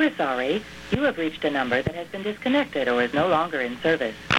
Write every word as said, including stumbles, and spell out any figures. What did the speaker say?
We're sorry. You have reached a number that has been disconnected or is no longer in service.